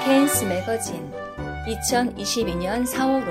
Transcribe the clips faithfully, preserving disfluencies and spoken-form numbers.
케인스 매거진 이천이십이년 사월호.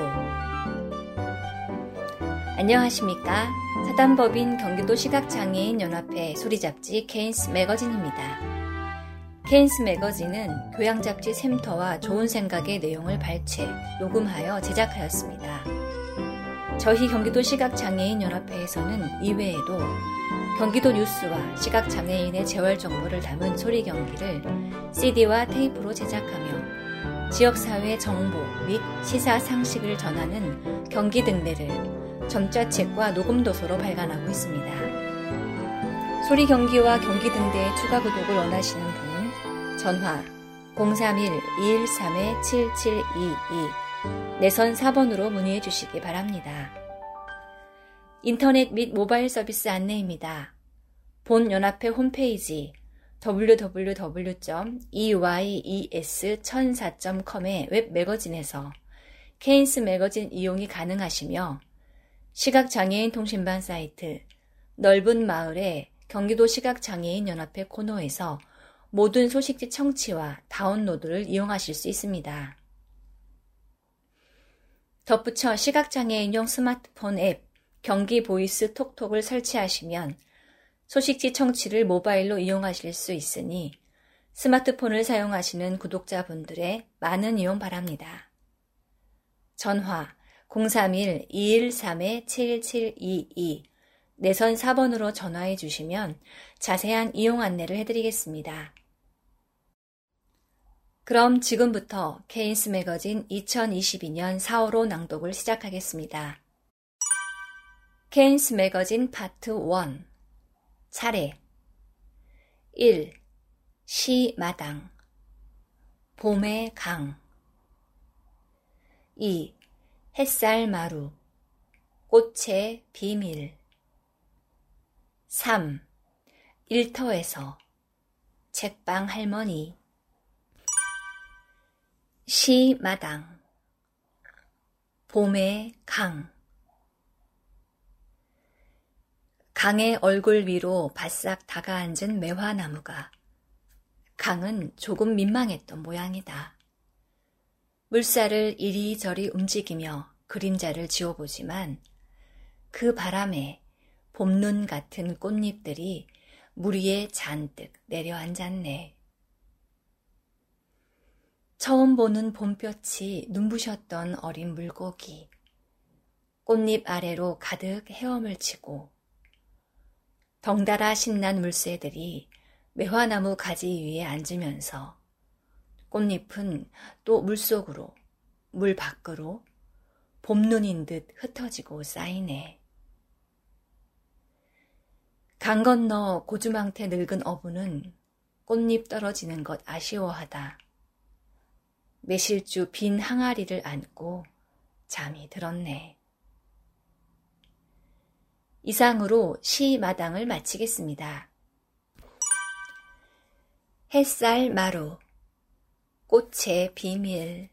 안녕하십니까? 사단법인 경기도 시각장애인 연합회 소리잡지 케인스 매거진입니다. 케인스 매거진은 교양잡지 샘터와 좋은 생각의 내용을 발췌, 녹음하여 제작하였습니다. 저희 경기도 시각장애인 연합회에서는 이외에도 경기도 뉴스와 시각장애인의 재활 정보를 담은 소리 경기를 씨디와 테이프로 제작하며 지역사회 정보 및 시사 상식을 전하는 경기 등대를 점자책과 녹음도서로 발간하고 있습니다. 소리 경기와 경기 등대의 추가 구독을 원하시는 분, 전화 공삼일 이일삼 칠칠이이, 내선 사 번으로 문의해 주시기 바랍니다. 인터넷 및 모바일 서비스 안내입니다. 본 연합회 홈페이지 더블유 더블유 더블유 점 이와이이에스 천사 점 컴의 웹 매거진에서 케인스 매거진 이용이 가능하시며 시각장애인 통신반 사이트 넓은 마을의 경기도 시각장애인 연합회 코너에서 모든 소식지 청취와 다운로드를 이용하실 수 있습니다. 덧붙여 시각장애인용 스마트폰 앱 경기 보이스 톡톡을 설치하시면 소식지 청취를 모바일로 이용하실 수 있으니 스마트폰을 사용하시는 구독자분들의 많은 이용 바랍니다. 전화 공삼일 이일삼 칠칠이이, 내선 사 번으로 전화해 주시면 자세한 이용 안내를 해드리겠습니다. 그럼 지금부터 케인스 매거진 이천이십이년 사월호 낭독을 시작하겠습니다. 케인스 매거진 파트 일. 차례 일. 시마당 봄의 강 이. 햇살마루 꽃의 비밀 삼. 일터에서 책방 할머니 시마당 봄의 강 강의 얼굴 위로 바싹 다가앉은 매화나무가 강은 조금 민망했던 모양이다. 물살을 이리저리 움직이며 그림자를 지어보지만 그 바람에 봄눈 같은 꽃잎들이 물 위에 잔뜩 내려앉았네. 처음 보는 봄볕이 눈부셨던 어린 물고기, 꽃잎 아래로 가득 헤엄을 치고 덩달아 신난 물새들이 매화나무 가지 위에 앉으면서 꽃잎은 또 물속으로, 물 밖으로 봄눈인 듯 흩어지고 쌓이네. 강 건너 고주망태 늙은 어부는 꽃잎 떨어지는 것 아쉬워하다 매실주 빈 항아리를 안고 잠이 들었네. 이상으로 시마당을 마치겠습니다. 햇살 마루 꽃의 비밀.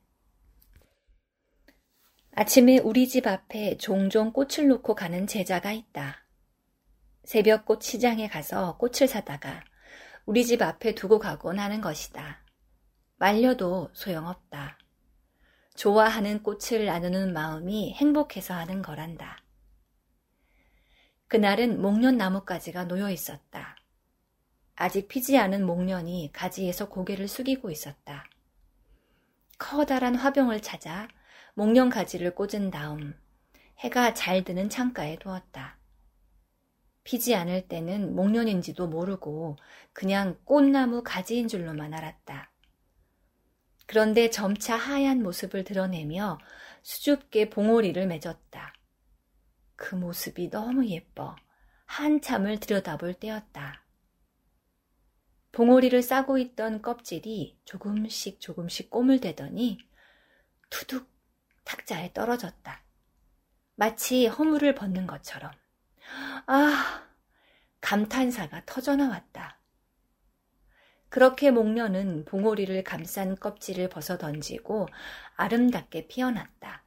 아침에 우리 집 앞에 종종 꽃을 놓고 가는 제자가 있다. 새벽 꽃 시장에 가서 꽃을 사다가 우리 집 앞에 두고 가곤 하는 것이다. 말려도 소용없다. 좋아하는 꽃을 나누는 마음이 행복해서 하는 거란다. 그날은 목련 나뭇가지가 놓여 있었다. 아직 피지 않은 목련이 가지에서 고개를 숙이고 있었다. 커다란 화병을 찾아 목련 가지를 꽂은 다음 해가 잘 드는 창가에 두었다. 피지 않을 때는 목련인지도 모르고 그냥 꽃나무 가지인 줄로만 알았다. 그런데 점차 하얀 모습을 드러내며 수줍게 봉오리를 맺었다. 그 모습이 너무 예뻐 한참을 들여다볼 때였다. 봉오리를 싸고 있던 껍질이 조금씩 조금씩 꼬물대더니 투둑 탁자에 떨어졌다. 마치 허물을 벗는 것처럼. 아, 감탄사가 터져나왔다. 그렇게 목련은 봉오리를 감싼 껍질을 벗어 던지고 아름답게 피어났다.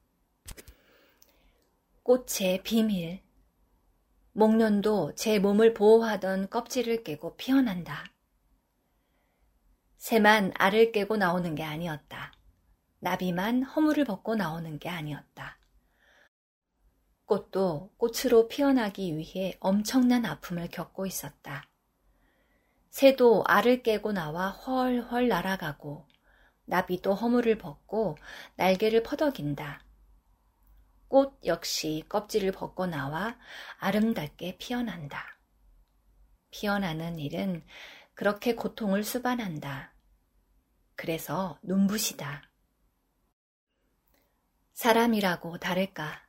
꽃의 비밀. 목련도 제 몸을 보호하던 껍질을 깨고 피어난다. 새만 알을 깨고 나오는 게 아니었다. 나비만 허물을 벗고 나오는 게 아니었다. 꽃도 꽃으로 피어나기 위해 엄청난 아픔을 겪고 있었다. 새도 알을 깨고 나와 헐헐 날아가고 나비도 허물을 벗고 날개를 퍼덕인다. 꽃 역시 껍질을 벗고 나와 아름답게 피어난다. 피어나는 일은 그렇게 고통을 수반한다. 그래서 눈부시다. 사람이라고 다를까?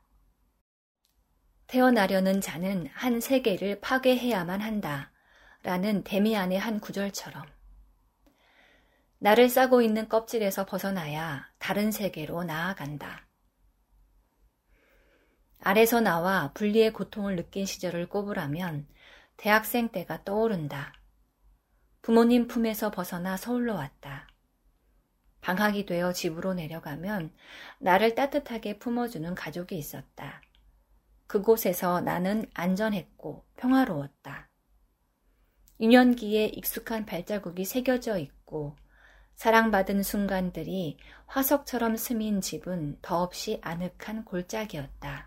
태어나려는 자는 한 세계를 파괴해야만 한다. 라는 데미안의 한 구절처럼 나를 싸고 있는 껍질에서 벗어나야 다른 세계로 나아간다. 알에서 나와 분리의 고통을 느낀 시절을 꼽으라면 대학생 때가 떠오른다. 부모님 품에서 벗어나 서울로 왔다. 방학이 되어 집으로 내려가면 나를 따뜻하게 품어주는 가족이 있었다. 그곳에서 나는 안전했고 평화로웠다. 유년기에 익숙한 발자국이 새겨져 있고 사랑받은 순간들이 화석처럼 스민 집은 더없이 아늑한 골짜기였다.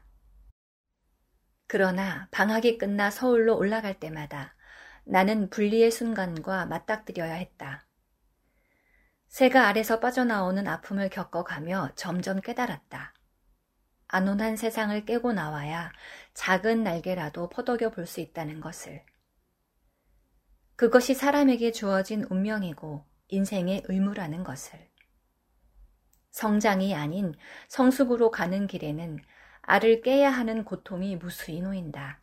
그러나 방학이 끝나 서울로 올라갈 때마다 나는 분리의 순간과 맞닥뜨려야 했다. 새가 알에서 빠져나오는 아픔을 겪어가며 점점 깨달았다. 안온한 세상을 깨고 나와야 작은 날개라도 퍼덕여 볼 수 있다는 것을. 그것이 사람에게 주어진 운명이고 인생의 의무라는 것을. 성장이 아닌 성숙으로 가는 길에는 알을 깨야 하는 고통이 무수히 놓인다.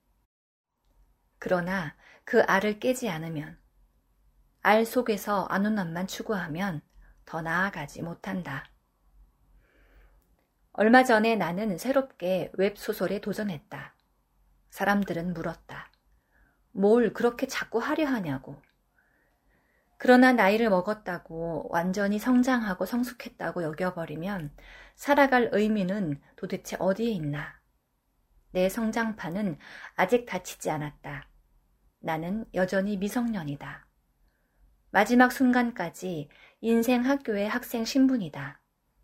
그러나 그 알을 깨지 않으면, 알 속에서 안온함만 추구하면 더 나아가지 못한다. 얼마 전에 나는 새롭게 웹소설에 도전했다. 사람들은 물었다. 뭘 그렇게 자꾸 하려 하냐고. 그러나 나이를 먹었다고 완전히 성장하고 성숙했다고 여겨버리면 살아갈 의미는 도대체 어디에 있나. 내 성장판은 아직 닫히지 않았다. 나는 여전히 미성년이다. 마지막 순간까지 인생 학교의 학생 신분이다.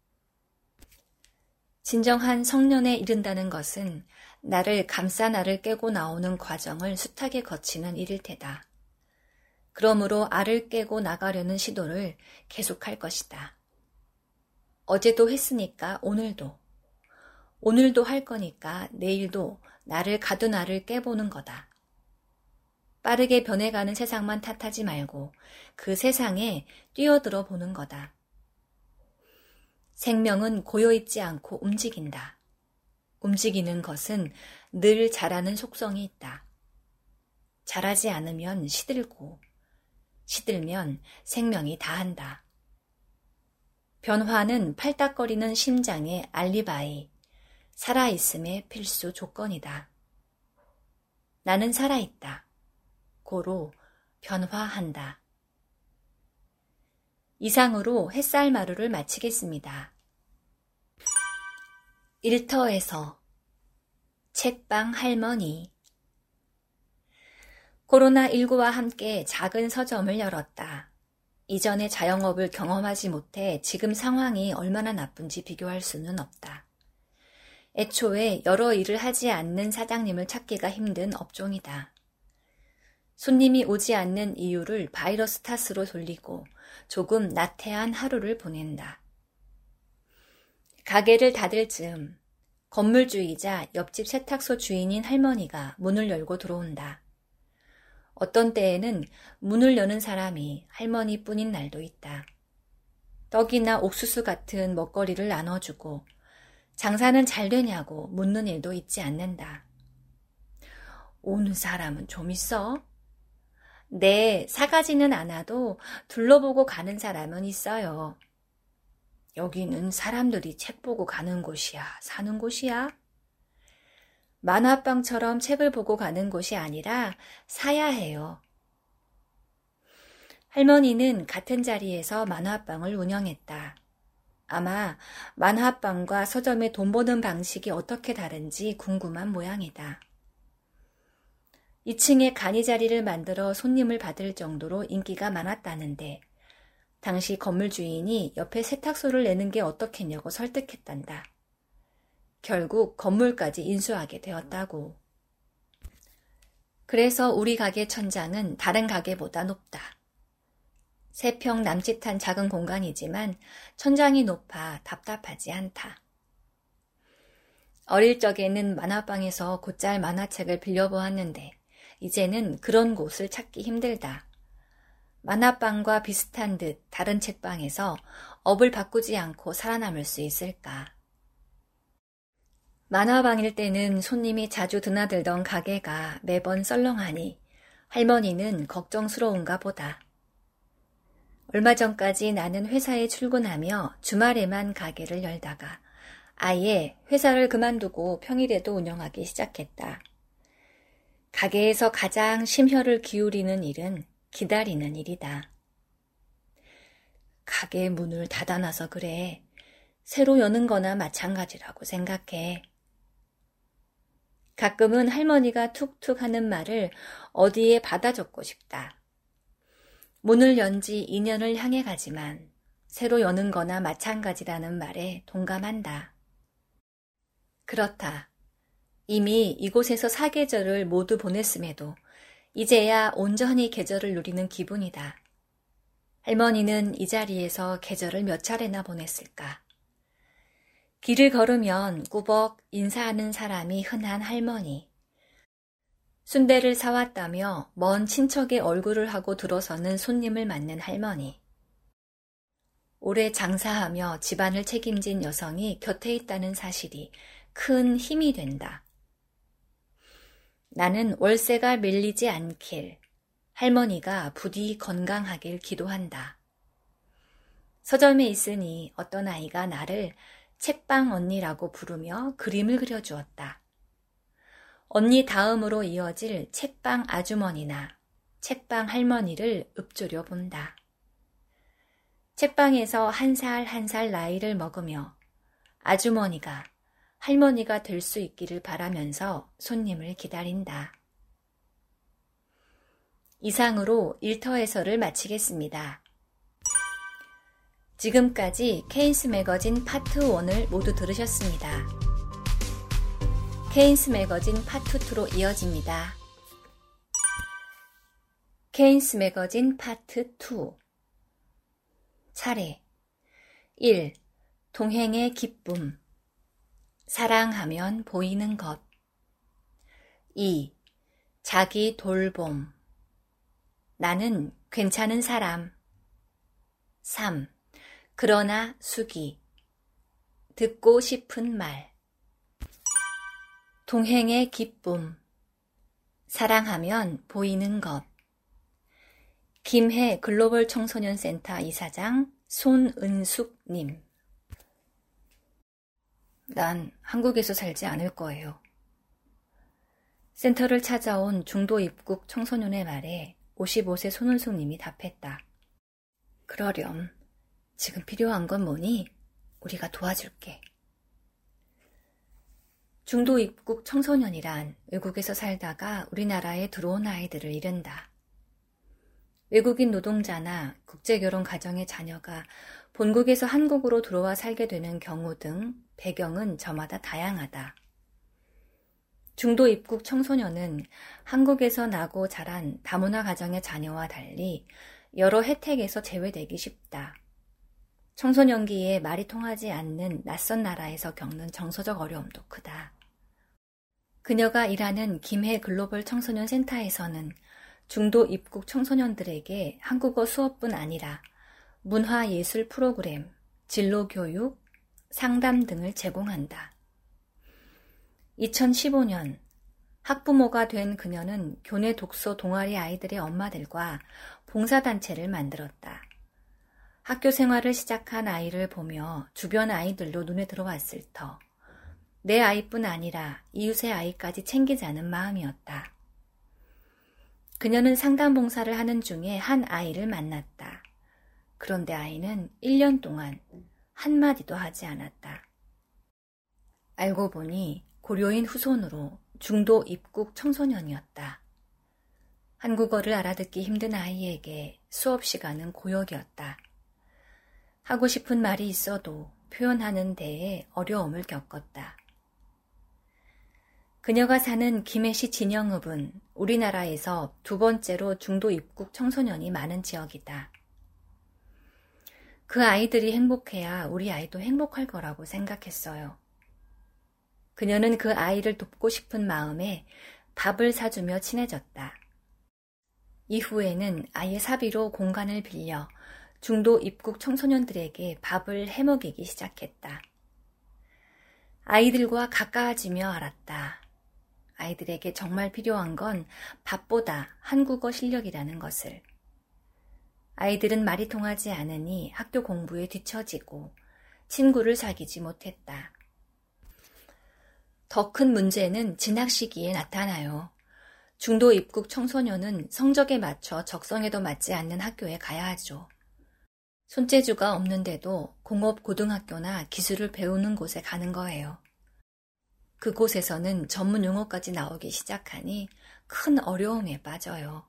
진정한 성년에 이른다는 것은 나를 감싼 알을 깨고 나오는 과정을 숱하게 거치는 일일 테다. 그러므로 알을 깨고 나가려는 시도를 계속할 것이다. 어제도 했으니까 오늘도, 오늘도 할 거니까 내일도 나를 가둔 알을 깨보는 거다. 빠르게 변해가는 세상만 탓하지 말고 그 세상에 뛰어들어 보는 거다. 생명은 고여있지 않고 움직인다. 움직이는 것은 늘 자라는 속성이 있다. 자라지 않으면 시들고, 시들면 생명이 다한다. 변화는 팔딱거리는 심장의 알리바이, 살아있음의 필수 조건이다. 나는 살아있다. 고로 변화한다. 이상으로 햇살마루를 마치겠습니다. 일터에서 책방 할머니. 코로나십구와 함께 작은 서점을 열었다. 이전에 자영업을 경험하지 못해 지금 상황이 얼마나 나쁜지 비교할 수는 없다. 애초에 여러 일을 하지 않는 사장님을 찾기가 힘든 업종이다. 손님이 오지 않는 이유를 바이러스 탓으로 돌리고 조금 나태한 하루를 보낸다. 가게를 닫을 즈음 건물주이자 옆집 세탁소 주인인 할머니가 문을 열고 들어온다. 어떤 때에는 문을 여는 사람이 할머니뿐인 날도 있다. 떡이나 옥수수 같은 먹거리를 나눠주고 장사는 잘 되냐고 묻는 일도 있지 않는다. 오는 사람은 좀 있어? 네, 사가지는 않아도 둘러보고 가는 사람은 있어요. 여기는 사람들이 책 보고 가는 곳이야, 사는 곳이야? 만화방처럼 책을 보고 가는 곳이 아니라 사야 해요. 할머니는 같은 자리에서 만화방을 운영했다. 아마 만화방과 서점의 돈 버는 방식이 어떻게 다른지 궁금한 모양이다. 이 층에 간이 자리를 만들어 손님을 받을 정도로 인기가 많았다는데 당시 건물 주인이 옆에 세탁소를 내는 게 어떻겠냐고 설득했단다. 결국 건물까지 인수하게 되었다고. 그래서 우리 가게 천장은 다른 가게보다 높다. 세 평 남짓한 작은 공간이지만 천장이 높아 답답하지 않다. 어릴 적에는 만화방에서 곧잘 만화책을 빌려보았는데 이제는 그런 곳을 찾기 힘들다. 만화방과 비슷한 듯 다른 책방에서 업을 바꾸지 않고 살아남을 수 있을까? 만화방일 때는 손님이 자주 드나들던 가게가 매번 썰렁하니 할머니는 걱정스러운가 보다. 얼마 전까지 나는 회사에 출근하며 주말에만 가게를 열다가 아예 회사를 그만두고 평일에도 운영하기 시작했다. 가게에서 가장 심혈을 기울이는 일은 기다리는 일이다. 가게 문을 닫아놔서 그래. 새로 여는 거나 마찬가지라고 생각해. 가끔은 할머니가 툭툭 하는 말을 어디에 받아 적고 싶다. 문을 연 지 이 년을 향해 가지만 새로 여는 거나 마찬가지라는 말에 동감한다. 그렇다. 이미 이곳에서 사계절을 모두 보냈음에도 이제야 온전히 계절을 누리는 기분이다. 할머니는 이 자리에서 계절을 몇 차례나 보냈을까? 길을 걸으면 꾸벅 인사하는 사람이 흔한 할머니. 순대를 사왔다며 먼 친척의 얼굴을 하고 들어서는 손님을 맞는 할머니. 오래 장사하며 집안을 책임진 여성이 곁에 있다는 사실이 큰 힘이 된다. 나는 월세가 밀리지 않길, 할머니가 부디 건강하길 기도한다. 서점에 있으니 어떤 아이가 나를 책방 언니라고 부르며 그림을 그려주었다. 언니 다음으로 이어질 책방 아주머니나 책방 할머니를 읊조려 본다. 책방에서 한 살 한 살 나이를 먹으며 아주머니가 할머니가 될 수 있기를 바라면서 손님을 기다린다. 이상으로 일터 해설을 마치겠습니다. 지금까지 케인스 매거진 파트 일을 모두 들으셨습니다. 케인스 매거진 파트 이로 이어집니다. 케인스 매거진 파트 이. 차례 일. 동행의 기쁨. 사랑하면 보이는 것. 이. 자기 돌봄. 나는 괜찮은 사람. 삼. 그러나 수기. 듣고 싶은 말. 동행의 기쁨. 사랑하면 보이는 것. 김해 글로벌 청소년 센터 이사장 손은숙님. 난 한국에서 살지 않을 거예요. 센터를 찾아온 중도 입국 청소년의 말에 오십오 세 손은숙님이 답했다. 그러렴. 지금 필요한 건 뭐니? 우리가 도와줄게. 중도 입국 청소년이란 외국에서 살다가 우리나라에 들어온 아이들을 이른다. 외국인 노동자나 국제결혼 가정의 자녀가 본국에서 한국으로 들어와 살게 되는 경우 등 배경은 저마다 다양하다. 중도 입국 청소년은 한국에서 나고 자란 다문화 가정의 자녀와 달리 여러 혜택에서 제외되기 쉽다. 청소년기에 말이 통하지 않는 낯선 나라에서 겪는 정서적 어려움도 크다. 그녀가 일하는 김해 글로벌 청소년 센터에서는 중도 입국 청소년들에게 한국어 수업뿐 아니라 문화예술 프로그램, 진로교육, 상담 등을 제공한다. 이천십오 년 학부모가 된 그녀는 교내 독서 동아리 아이들의 엄마들과 봉사단체를 만들었다. 학교 생활을 시작한 아이를 보며 주변 아이들도 눈에 들어왔을 터 내 아이뿐 아니라 이웃의 아이까지 챙기자는 마음이었다. 그녀는 상담 봉사를 하는 중에 한 아이를 만났다. 그런데 아이는 일 년 동안 한마디도 하지 않았다. 알고 보니 고려인 후손으로 중도 입국 청소년이었다. 한국어를 알아듣기 힘든 아이에게 수업 시간은 고역이었다. 하고 싶은 말이 있어도 표현하는 데에 어려움을 겪었다. 그녀가 사는 김해시 진영읍은 우리나라에서 두 번째로 중도 입국 청소년이 많은 지역이다. 그 아이들이 행복해야 우리 아이도 행복할 거라고 생각했어요. 그녀는 그 아이를 돕고 싶은 마음에 밥을 사주며 친해졌다. 이후에는 아예 사비로 공간을 빌려 중도 입국 청소년들에게 밥을 해먹이기 시작했다. 아이들과 가까워지며 알았다. 아이들에게 정말 필요한 건 밥보다 한국어 실력이라는 것을. 아이들은 말이 통하지 않으니 학교 공부에 뒤처지고 친구를 사귀지 못했다. 더 큰 문제는 진학 시기에 나타나요. 중도 입국 청소년은 성적에 맞춰 적성에도 맞지 않는 학교에 가야 하죠. 손재주가 없는데도 공업 고등학교나 기술을 배우는 곳에 가는 거예요. 그곳에서는 전문 용어까지 나오기 시작하니 큰 어려움에 빠져요.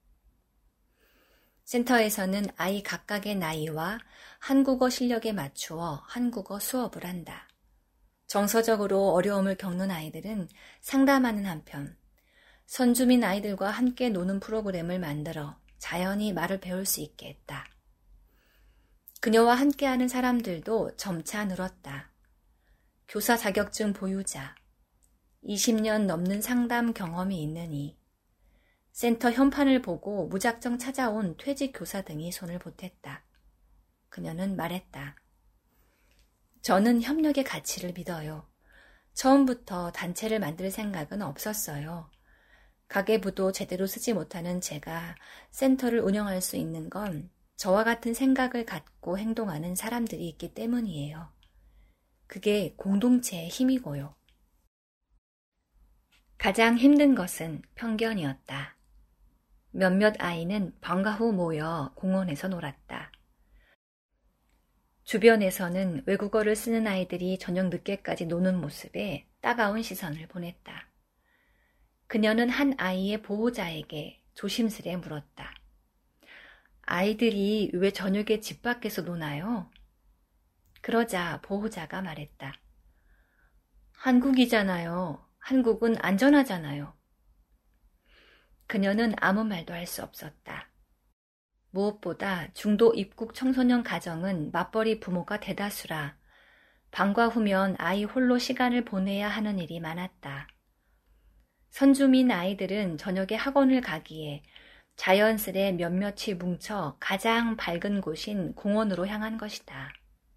센터에서는 아이 각각의 나이와 한국어 실력에 맞추어 한국어 수업을 한다. 정서적으로 어려움을 겪는 아이들은 상담하는 한편 선주민 아이들과 함께 노는 프로그램을 만들어 자연히 말을 배울 수 있게 했다. 그녀와 함께하는 사람들도 점차 늘었다. 교사 자격증 보유자, 이십 년 넘는 상담 경험이 있느니, 센터 현판을 보고 무작정 찾아온 퇴직 교사 등이 손을 보탰다. 그녀는 말했다. 저는 협력의 가치를 믿어요. 처음부터 단체를 만들 생각은 없었어요. 가계부도 제대로 쓰지 못하는 제가 센터를 운영할 수 있는 건 저와 같은 생각을 갖고 행동하는 사람들이 있기 때문이에요. 그게 공동체의 힘이고요. 가장 힘든 것은 편견이었다. 몇몇 아이는 방과 후 모여 공원에서 놀았다. 주변에서는 외국어를 쓰는 아이들이 저녁 늦게까지 노는 모습에 따가운 시선을 보냈다. 그녀는 한 아이의 보호자에게 조심스레 물었다. 아이들이 왜 저녁에 집 밖에서 노나요? 그러자 보호자가 말했다. 한국이잖아요. 한국은 안전하잖아요. 그녀는 아무 말도 할 수 없었다. 무엇보다 중도 입국 청소년 가정은 맞벌이 부모가 대다수라 방과 후면 아이 홀로 시간을 보내야 하는 일이 많았다. 선주민 아이들은 저녁에 학원을 가기에 자연스레 몇몇이 뭉쳐 가장 밝은 곳인 공원으로 향한 것이다.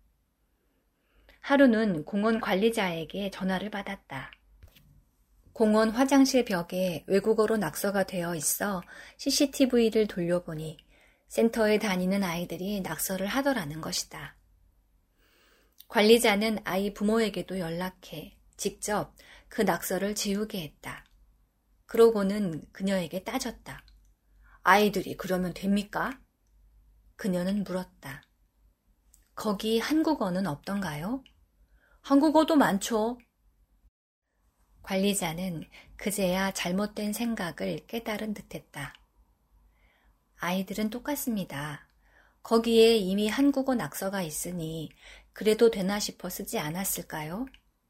하루는 공원 관리자에게 전화를 받았다. 공원 화장실 벽에 외국어로 낙서가 되어 있어 씨씨티비를 돌려보니 센터에 다니는 아이들이 낙서를 하더라는 것이다. 관리자는 아이 부모에게도 연락해 직접 그 낙서를 지우게 했다. 그러고는 그녀에게 따졌다. 아이들이 그러면 됩니까? 그녀는 물었다. 거기 한국어는 없던가요? 한국어도 많죠. 관리자는 그제야 잘못된 생각을 깨달은 듯했다. 아이들은 똑같습니다. 거기에 이미 한국어 낙서가 있으니 그래도 되나 싶어 쓰지 않았을까요?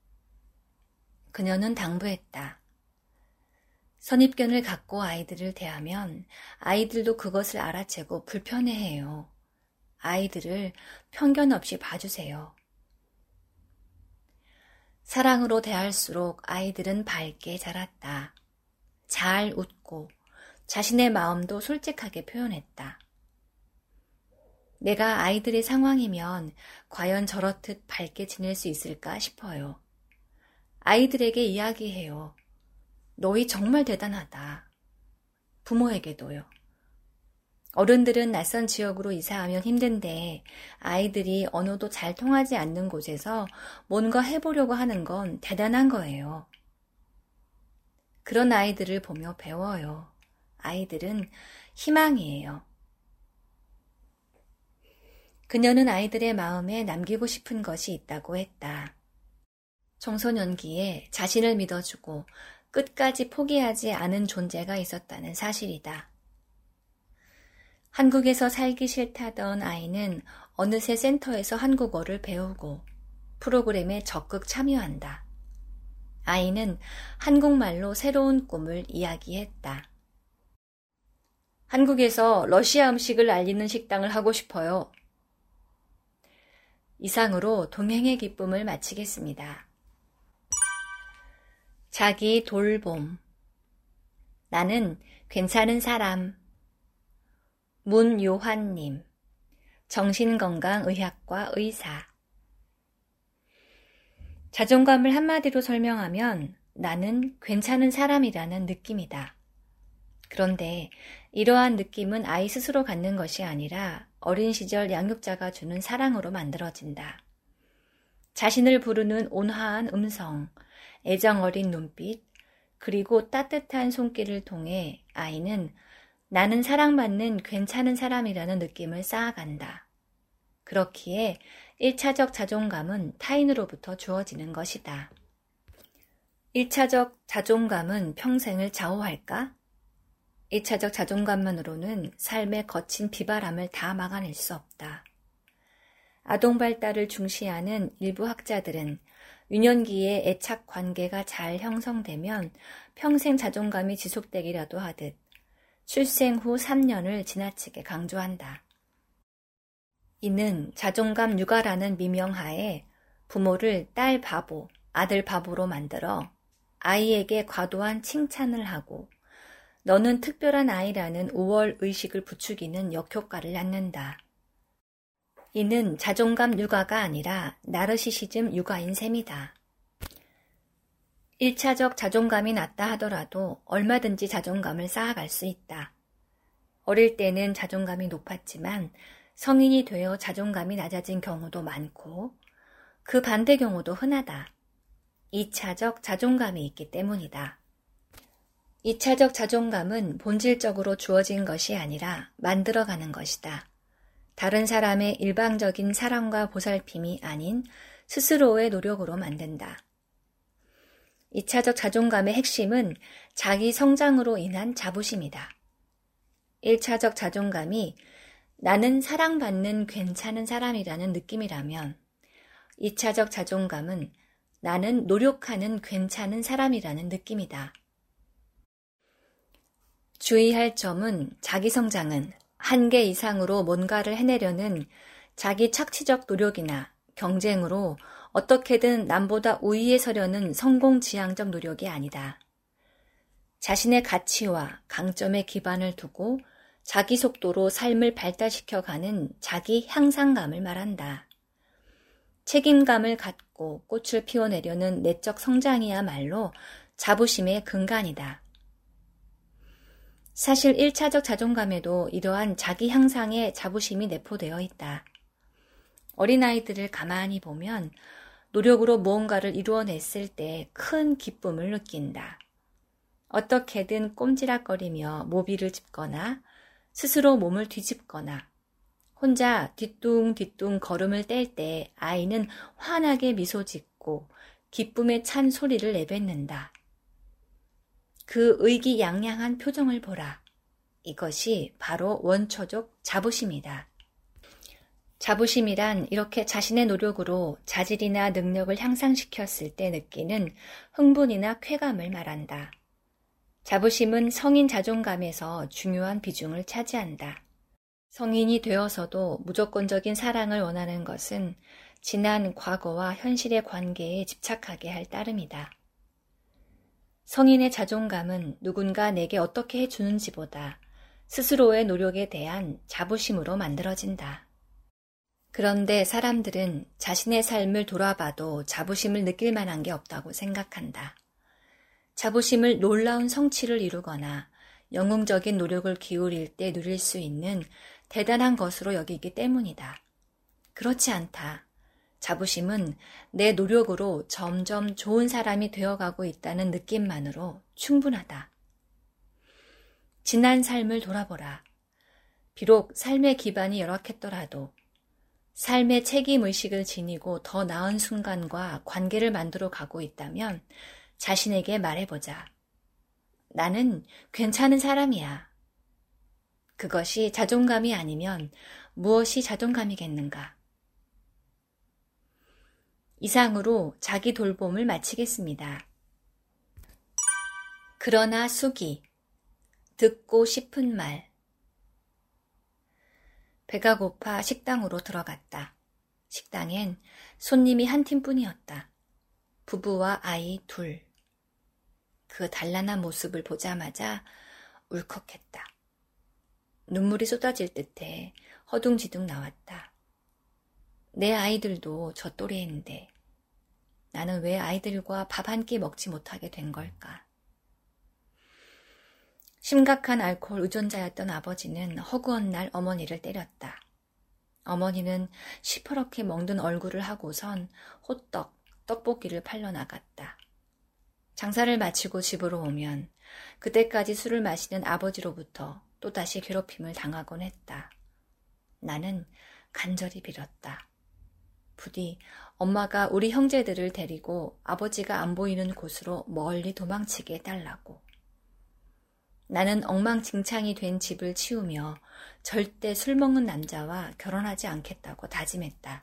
그녀는 당부했다. 선입견을 갖고 아이들을 대하면 아이들도 그것을 알아채고 불편해해요. 아이들을 편견 없이 봐주세요. 사랑으로 대할수록 아이들은 밝게 자랐다. 잘 웃고 자신의 마음도 솔직하게 표현했다. 내가 아이들의 상황이면 과연 저렇듯 밝게 지낼 수 있을까 싶어요. 아이들에게 이야기해요. 너희 정말 대단하다. 부모에게도요. 어른들은 낯선 지역으로 이사하면 힘든데 아이들이 언어도 잘 통하지 않는 곳에서 뭔가 해보려고 하는 건 대단한 거예요. 그런 아이들을 보며 배워요. 아이들은 희망이에요. 그녀는 아이들의 마음에 남기고 싶은 것이 있다고 했다. 청소년기에 자신을 믿어주고 끝까지 포기하지 않은 존재가 있었다는 사실이다. 한국에서 살기 싫다던 아이는 어느새 센터에서 한국어를 배우고 프로그램에 적극 참여한다. 아이는 한국말로 새로운 꿈을 이야기했다. 한국에서 러시아 음식을 알리는 식당을 하고 싶어요. 이상으로 동행의 기쁨을 마치겠습니다. 자기 돌봄. 나는 괜찮은 사람. 문요한님, 정신건강의학과 의사. 자존감을 한마디로 설명하면 나는 괜찮은 사람이라는 느낌이다. 그런데 이러한 느낌은 아이 스스로 갖는 것이 아니라 어린 시절 양육자가 주는 사랑으로 만들어진다. 자신을 부르는 온화한 음성, 애정 어린 눈빛, 그리고 따뜻한 손길을 통해 아이는 나는 사랑받는 괜찮은 사람이라는 느낌을 쌓아간다. 그렇기에 일차적 자존감은 타인으로부터 주어지는 것이다. 일차적 자존감은 평생을 좌우할까? 일차적 자존감만으로는 삶의 거친 비바람을 다 막아낼 수 없다. 아동 발달을 중시하는 일부 학자들은 유년기에 애착 관계가 잘 형성되면 평생 자존감이 지속되기라도 하듯 출생 후 삼 년을 지나치게 강조한다. 이는 자존감 육아라는 미명하에 부모를 딸 바보, 아들 바보로 만들어 아이에게 과도한 칭찬을 하고 너는 특별한 아이라는 우월 의식을 부추기는 역효과를 낳는다. 이는 자존감 육아가 아니라 나르시시즘 육아인 셈이다. 일차적 자존감이 낮다 하더라도 얼마든지 자존감을 쌓아갈 수 있다. 어릴 때는 자존감이 높았지만 성인이 되어 자존감이 낮아진 경우도 많고 그 반대 경우도 흔하다. 이차적 자존감이 있기 때문이다. 이차적 자존감은 본질적으로 주어진 것이 아니라 만들어가는 것이다. 다른 사람의 일방적인 사랑과 보살핌이 아닌 스스로의 노력으로 만든다. 이차적 자존감의 핵심은 자기 성장으로 인한 자부심이다. 일차적 자존감이 나는 사랑받는 괜찮은 사람이라는 느낌이라면 이차적 자존감은 나는 노력하는 괜찮은 사람이라는 느낌이다. 주의할 점은 자기 성장은 한계 이상으로 뭔가를 해내려는 자기 착취적 노력이나 경쟁으로 어떻게든 남보다 우위에 서려는 성공지향적 노력이 아니다. 자신의 가치와 강점에 기반을 두고 자기 속도로 삶을 발달시켜가는 자기 향상감을 말한다. 책임감을 갖고 꽃을 피워내려는 내적 성장이야말로 자부심의 근간이다. 사실 일차적 자존감에도 이러한 자기 향상의 자부심이 내포되어 있다. 어린아이들을 가만히 보면 노력으로 무언가를 이루어냈을 때 큰 기쁨을 느낀다. 어떻게든 꼼지락거리며 모비를 짚거나 스스로 몸을 뒤집거나 혼자 뒤뚱뒤뚱 걸음을 뗄 때 아이는 환하게 미소 짓고 기쁨에 찬 소리를 내뱉는다. 그 의기양양한 표정을 보라. 이것이 바로 원초적 자부심이다. 자부심이란 이렇게 자신의 노력으로 자질이나 능력을 향상시켰을 때 느끼는 흥분이나 쾌감을 말한다. 자부심은 성인 자존감에서 중요한 비중을 차지한다. 성인이 되어서도 무조건적인 사랑을 원하는 것은 지난 과거와 현실의 관계에 집착하게 할 따름이다. 성인의 자존감은 누군가 내게 어떻게 해주는지보다 스스로의 노력에 대한 자부심으로 만들어진다. 그런데 사람들은 자신의 삶을 돌아봐도 자부심을 느낄 만한 게 없다고 생각한다. 자부심을 놀라운 성취를 이루거나 영웅적인 노력을 기울일 때 누릴 수 있는 대단한 것으로 여기기 때문이다. 그렇지 않다. 자부심은 내 노력으로 점점 좋은 사람이 되어가고 있다는 느낌만으로 충분하다. 지난 삶을 돌아보라. 비록 삶의 기반이 열악했더라도 삶의 책임의식을 지니고 더 나은 순간과 관계를 만들어 가고 있다면 자신에게 말해보자. 나는 괜찮은 사람이야. 그것이 자존감이 아니면 무엇이 자존감이겠는가? 이상으로 자기 돌봄을 마치겠습니다. 그러나 수기, 듣고 싶은 말. 배가 고파 식당으로 들어갔다. 식당엔 손님이 한 팀뿐이었다. 부부와 아이 둘. 그 단란한 모습을 보자마자 울컥했다. 눈물이 쏟아질 듯해 허둥지둥 나왔다. 내 아이들도 저 또래인데 나는 왜 아이들과 밥 한 끼 먹지 못하게 된 걸까? 심각한 알코올 의존자였던 아버지는 허구한 날 어머니를 때렸다. 어머니는 시퍼렇게 멍든 얼굴을 하고선 호떡, 떡볶이를 팔러 나갔다. 장사를 마치고 집으로 오면 그때까지 술을 마시는 아버지로부터 또다시 괴롭힘을 당하곤 했다. 나는 간절히 빌었다. 부디 엄마가 우리 형제들을 데리고 아버지가 안 보이는 곳으로 멀리 도망치게 해달라고. 나는 엉망진창이 된 집을 치우며 절대 술 먹는 남자와 결혼하지 않겠다고 다짐했다.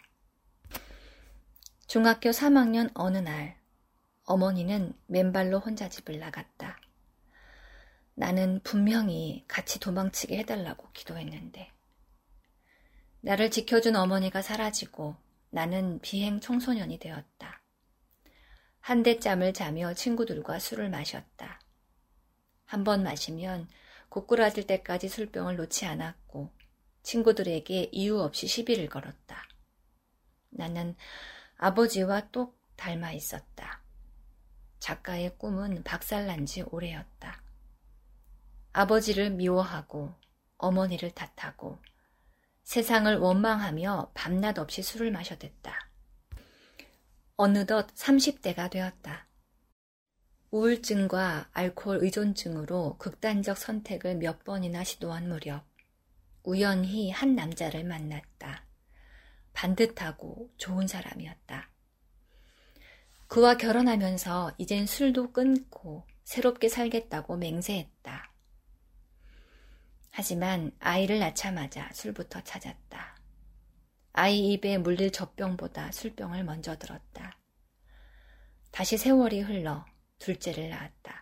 중학교 삼 학년 어느 날 어머니는 맨발로 혼자 집을 나갔다. 나는 분명히 같이 도망치게 해달라고 기도했는데 나를 지켜준 어머니가 사라지고 나는 비행 청소년이 되었다. 한대짬을 자며 친구들과 술을 마셨다. 한 번 마시면 고꾸라질 때까지 술병을 놓지 않았고 친구들에게 이유 없이 시비를 걸었다. 나는 아버지와 똑 닮아 있었다. 작가의 꿈은 박살난 지 오래였다. 아버지를 미워하고 어머니를 탓하고 세상을 원망하며 밤낮 없이 술을 마셔댔다. 어느덧 삼십 대가 되었다. 우울증과 알코올 의존증으로 극단적 선택을 몇 번이나 시도한 무렵 우연히 한 남자를 만났다. 반듯하고 좋은 사람이었다. 그와 결혼하면서 이젠 술도 끊고 새롭게 살겠다고 맹세했다. 하지만 아이를 낳자마자 술부터 찾았다. 아이 입에 물릴 젖병보다 술병을 먼저 들었다. 다시 세월이 흘러 둘째를 낳았다.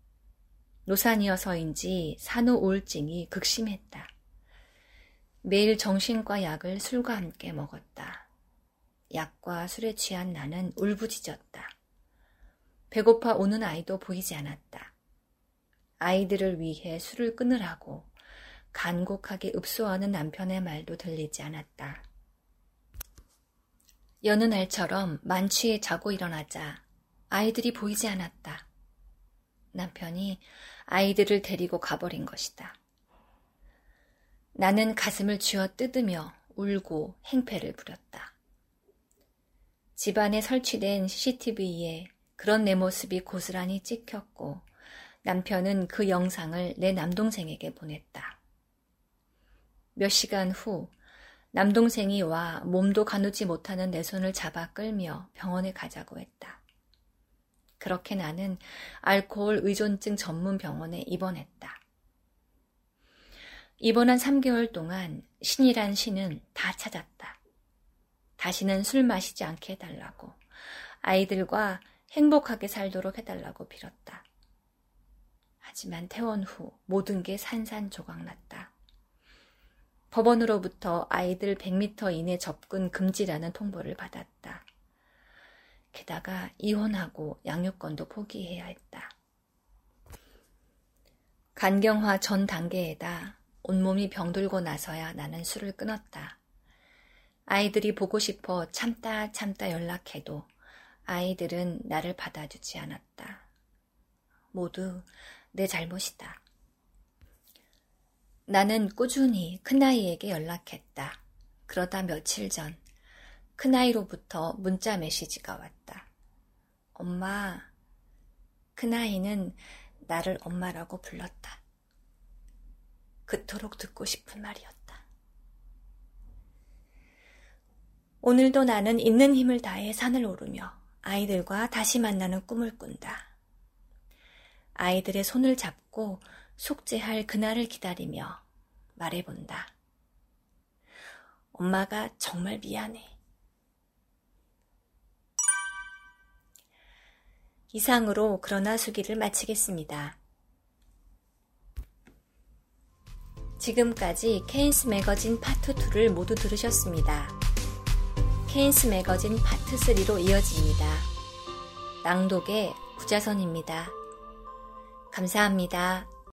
노산이어서인지 산후 우울증이 극심했다. 매일 정신과 약을 술과 함께 먹었다. 약과 술에 취한 나는 울부짖었다. 배고파 우는 아이도 보이지 않았다. 아이들을 위해 술을 끊으라고 간곡하게 읍소하는 남편의 말도 들리지 않았다. 여느 날처럼 만취해 자고 일어나자 아이들이 보이지 않았다. 남편이 아이들을 데리고 가버린 것이다. 나는 가슴을 쥐어 뜯으며 울고 행패를 부렸다. 집안에 설치된 씨씨티비에 그런 내 모습이 고스란히 찍혔고 남편은 그 영상을 내 남동생에게 보냈다. 몇 시간 후 남동생이 와 몸도 가누지 못하는 내 손을 잡아 끌며 병원에 가자고 했다. 그렇게 나는 알코올 의존증 전문 병원에 입원했다. 입원한 삼 개월 동안 신이란 신은 다 찾았다. 다시는 술 마시지 않게 해달라고, 아이들과 행복하게 살도록 해달라고 빌었다. 하지만 퇴원 후 모든 게 산산조각났다. 법원으로부터 아이들 백 미터 이내 접근 금지라는 통보를 받았다. 게다가 이혼하고 양육권도 포기해야 했다. 간경화 전 단계에다 온몸이 병들고 나서야 나는 술을 끊었다. 아이들이 보고 싶어 참다 참다 연락해도 아이들은 나를 받아주지 않았다. 모두 내 잘못이다. 나는 꾸준히 큰아이에게 연락했다. 그러다 며칠 전 큰아이로부터 문자 메시지가 왔다. 엄마, 큰아이는 나를 엄마라고 불렀다. 그토록 듣고 싶은 말이었다. 오늘도 나는 있는 힘을 다해 산을 오르며 아이들과 다시 만나는 꿈을 꾼다. 아이들의 손을 잡고 속죄할 그날을 기다리며 말해본다. 엄마가 정말 미안해. 이상으로 그러나 수기를 마치겠습니다. 지금까지 케인스 매거진 파트 이를 모두 들으셨습니다. 케인스 매거진 파트 삼로 이어집니다. 낭독의 구자선입니다. 감사합니다.